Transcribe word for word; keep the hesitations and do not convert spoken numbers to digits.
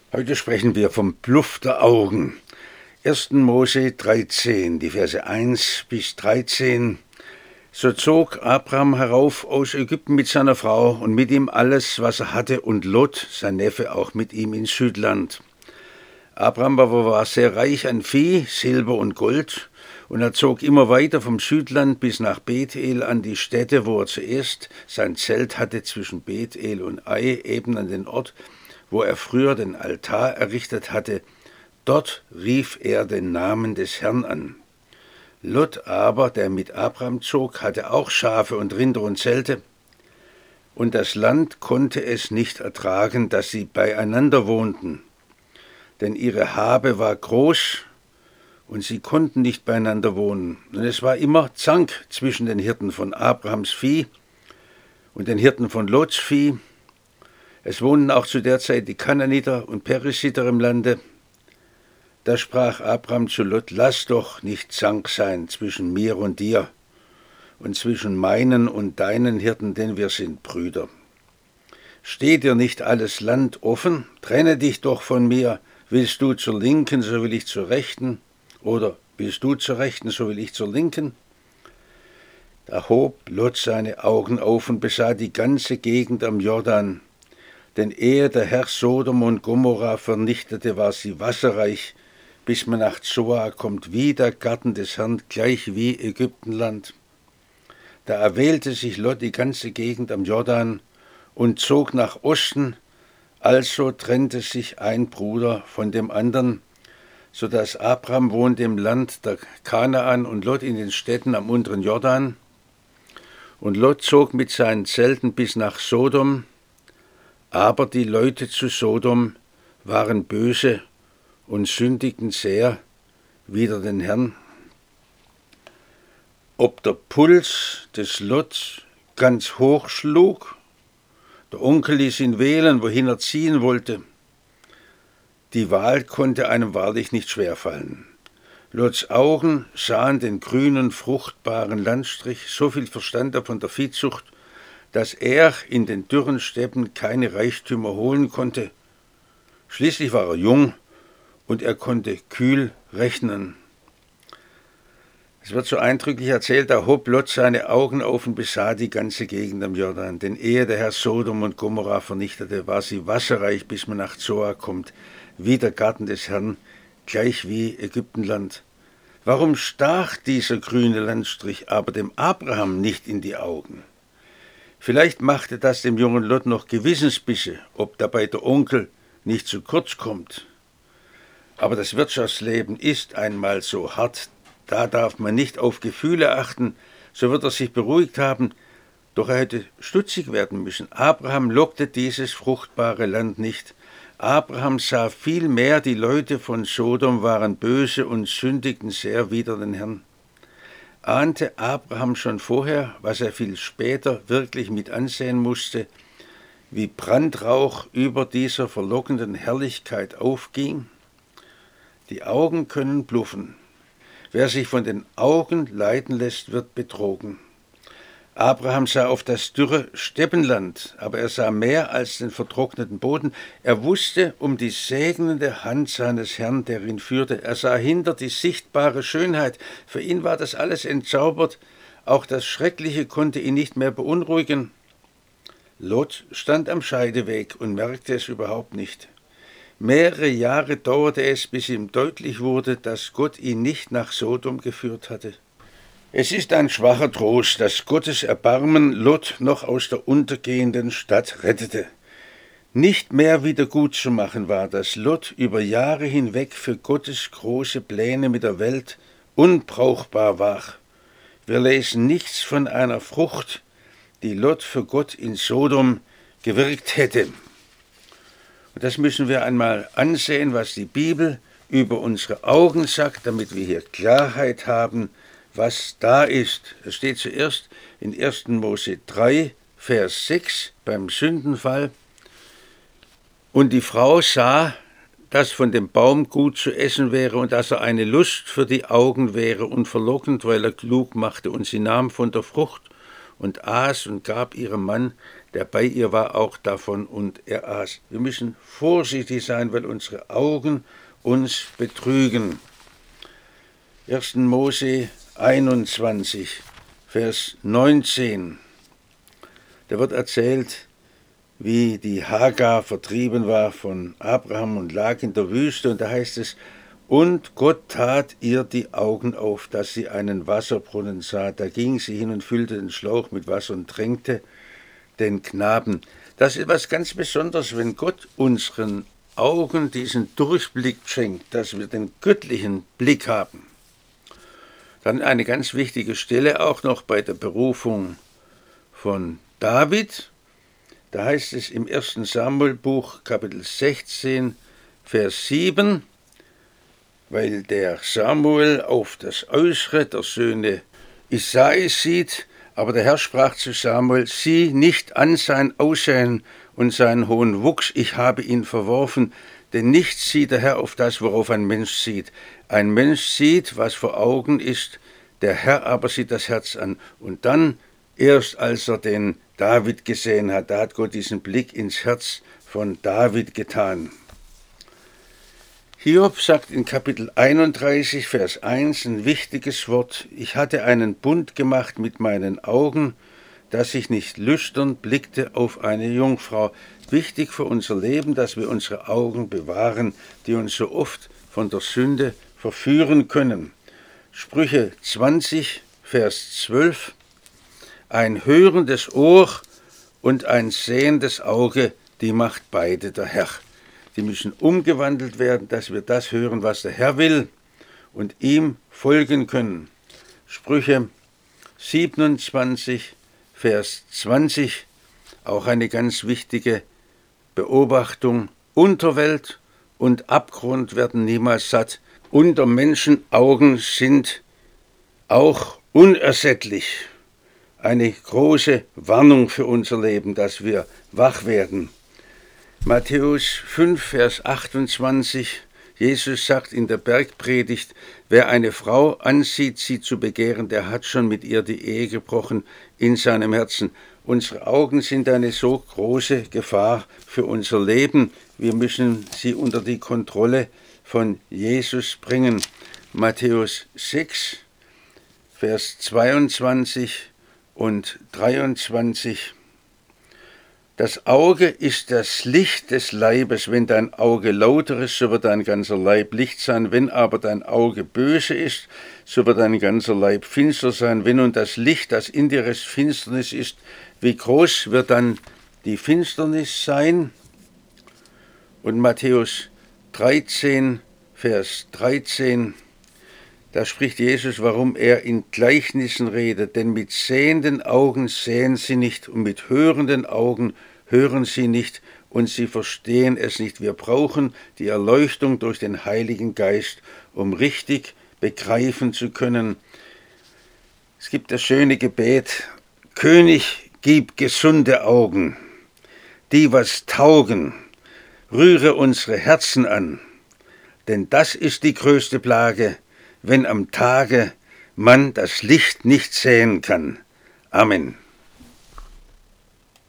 Heute sprechen wir vom Bluff der Augen. ersten Mose dreizehn, die Verse eins bis dreizehn. So zog Abraham herauf aus Ägypten mit seiner Frau und mit ihm alles, was er hatte, und Lot, sein Neffe, auch mit ihm ins Südland. Abraham aber war sehr reich an Vieh, Silber und Gold, und er zog immer weiter vom Südland bis nach Bethel an die Stätte, wo er zuerst sein Zelt hatte zwischen Bethel und Ai, eben an den Ort, wo er früher den Altar errichtet hatte. Dort rief er den Namen des Herrn an. Lot aber, der mit Abraham zog, hatte auch Schafe und Rinder und Zelte, und das Land konnte es nicht ertragen, dass sie beieinander wohnten, denn ihre Habe war groß, und sie konnten nicht beieinander wohnen. Und es war immer Zank zwischen den Hirten von Abrahams Vieh und den Hirten von Lots Vieh. Es wohnten auch zu der Zeit die Kanaaniter und Perisiter im Lande. Da sprach Abraham zu Lot: Lass doch nicht Zank sein zwischen mir und dir und zwischen meinen und deinen Hirten, denn wir sind Brüder. Steht dir nicht alles Land offen? Trenne dich doch von mir. Willst du zur Linken, so will ich zur Rechten, oder willst du zur Rechten, so will ich zur Linken? Da hob Lot seine Augen auf und besah die ganze Gegend am Jordan. Denn ehe der Herr Sodom und Gomorra vernichtete, war sie wasserreich, bis man nach Zoar kommt, wie der Garten des Herrn, gleich wie Ägyptenland. Da erwählte sich Lot die ganze Gegend am Jordan und zog nach Osten, also trennte sich ein Bruder von dem anderen, so dass Abraham wohnte im Land der Kanaan und Lot in den Städten am unteren Jordan. Und Lot zog mit seinen Zelten bis nach Sodom, aber die Leute zu Sodom waren böse und sündigten sehr wider den Herrn. Ob der Puls des Lot ganz hoch schlug, der Onkel ließ ihn wählen, wohin er ziehen wollte. Die Wahl konnte einem wahrlich nicht schwerfallen. Lots Augen sahen den grünen, fruchtbaren Landstrich, so viel verstand er von der Viehzucht, dass er in den dürren Steppen keine Reichtümer holen konnte. Schließlich war er jung und er konnte kühl rechnen. Es wird so eindrücklich erzählt, da hob Lot seine Augen auf und besah die ganze Gegend am Jordan. Denn ehe der Herr Sodom und Gomorra vernichtete, war sie wasserreich, bis man nach Zoar kommt, wie der Garten des Herrn, gleich wie Ägyptenland. Warum stach dieser grüne Landstrich aber dem Abraham nicht in die Augen? Vielleicht machte das dem jungen Lot noch Gewissensbisse, ob dabei der Onkel nicht zu kurz kommt. Aber das Wirtschaftsleben ist einmal so hart, da darf man nicht auf Gefühle achten, so wird er sich beruhigt haben, doch er hätte stutzig werden müssen. Abraham lockte dieses fruchtbare Land nicht. Abraham sah vielmehr, die Leute von Sodom waren böse und sündigten sehr wider den Herrn. Ahnte Abraham schon vorher, was er viel später wirklich mit ansehen musste, wie Brandrauch über dieser verlockenden Herrlichkeit aufging? Die Augen können bluffen. Wer sich von den Augen leiten lässt, wird betrogen. Abraham sah auf das dürre Steppenland, aber er sah mehr als den vertrockneten Boden. Er wusste um die segnende Hand seines Herrn, der ihn führte. Er sah hinter die sichtbare Schönheit. Für ihn war das alles entzaubert. Auch das Schreckliche konnte ihn nicht mehr beunruhigen. Lot stand am Scheideweg und merkte es überhaupt nicht. Mehrere Jahre dauerte es, bis ihm deutlich wurde, dass Gott ihn nicht nach Sodom geführt hatte. Es ist ein schwacher Trost, dass Gottes Erbarmen Lot noch aus der untergehenden Stadt rettete. Nicht mehr wieder gut zu machen war, dass Lot über Jahre hinweg für Gottes große Pläne mit der Welt unbrauchbar war. Wir lesen nichts von einer Frucht, die Lot für Gott in Sodom gewirkt hätte. Und das müssen wir einmal ansehen, was die Bibel über unsere Augen sagt, damit wir hier Klarheit haben, was da ist. Es steht zuerst in ersten Mose drei, Vers sechs beim Sündenfall. Und die Frau sah, dass von dem Baum gut zu essen wäre und dass er eine Lust für die Augen wäre und verlockend, weil er klug machte. Und sie nahm von der Frucht und aß und gab ihrem Mann, der bei ihr war, auch davon und er aß. Wir müssen vorsichtig sein, weil unsere Augen uns betrügen. erster Mose einundzwanzig, Vers neunzehn. Da wird erzählt, wie die Hagar vertrieben war von Abraham und lag in der Wüste. Und da heißt es, und Gott tat ihr die Augen auf, dass sie einen Wasserbrunnen sah. Da ging sie hin und füllte den Schlauch mit Wasser und tränkte den Knaben. Das ist etwas ganz Besonderes, wenn Gott unseren Augen diesen Durchblick schenkt, dass wir den göttlichen Blick haben. Dann eine ganz wichtige Stelle auch noch bei der Berufung von David. Da heißt es im ersten Samuel-Buch, Kapitel sechzehn, Vers sieben, weil der Samuel auf das Äußere der Söhne Isais sieht, aber der Herr sprach zu Samuel, sieh nicht an sein Aussehen und seinen hohen Wuchs, ich habe ihn verworfen, denn nichts sieht der Herr auf das, worauf ein Mensch sieht. Ein Mensch sieht, was vor Augen ist, der Herr aber sieht das Herz an. Und dann, erst als er den David gesehen hat, da hat Gott diesen Blick ins Herz von David getan. Hiob sagt in Kapitel einunddreißig, Vers eins ein wichtiges Wort. Ich hatte einen Bund gemacht mit meinen Augen, dass ich nicht lüstern blickte auf eine Jungfrau. Wichtig für unser Leben, dass wir unsere Augen bewahren, die uns so oft von der Sünde verführen können. Sprüche zwanzig, Vers zwölf. Ein hörendes Ohr und ein sehendes Auge, die macht beide der Herr. Die müssen umgewandelt werden, dass wir das hören, was der Herr will und ihm folgen können. Sprüche siebenundzwanzig, Vers zwanzig, auch eine ganz wichtige Beobachtung. Unterwelt und Abgrund werden niemals satt. Unter Menschenaugen sind auch unersättlich. Eine große Warnung für unser Leben, dass wir wach werden. Matthäus fünf, Vers achtundzwanzig, Jesus sagt in der Bergpredigt, wer eine Frau ansieht, sie zu begehren, der hat schon mit ihr die Ehe gebrochen in seinem Herzen. Unsere Augen sind eine so große Gefahr für unser Leben. Wir müssen sie unter die Kontrolle von Jesus bringen. Matthäus sechs, Vers zweiundzwanzig und dreiundzwanzig. Das Auge ist das Licht des Leibes. Wenn dein Auge lauter ist, so wird dein ganzer Leib Licht sein. Wenn aber dein Auge böse ist, so wird dein ganzer Leib finster sein. Wenn nun das Licht, das in dir ist, Finsternis ist, wie groß wird dann die Finsternis sein? Und Matthäus dreizehn, Vers dreizehn, da spricht Jesus, warum er in Gleichnissen redet. Denn mit sehenden Augen sehen sie nicht und mit hörenden Augen hören sie nicht und sie verstehen es nicht. Wir brauchen die Erleuchtung durch den Heiligen Geist, um richtig begreifen zu können. Es gibt das schöne Gebet, König, gib gesunde Augen, die was taugen, rühre unsere Herzen an, denn das ist die größte Plage, wenn am Tage man das Licht nicht sehen kann. Amen.